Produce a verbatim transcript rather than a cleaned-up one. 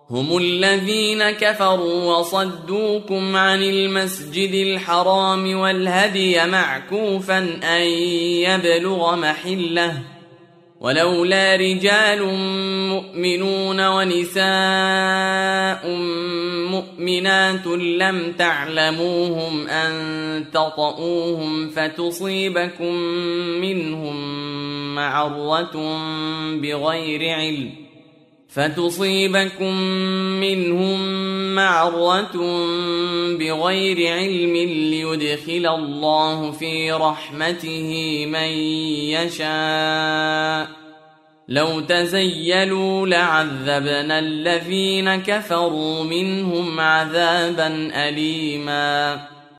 هم الذين كفروا وصدوكم عن المسجد الحرام والهدي معكوفا أن يبلغ محله ولولا رجال مؤمنون ونساء مؤمنات لم تعلموهم أن تطؤوهم فتصيبكم منهم معرة بغير علم فتصيبكم منهم معرة بغير علم ليدخل الله في رحمته من يشاء لو تزيلوا لعذبنا الذين كفروا منهم عذابا أليما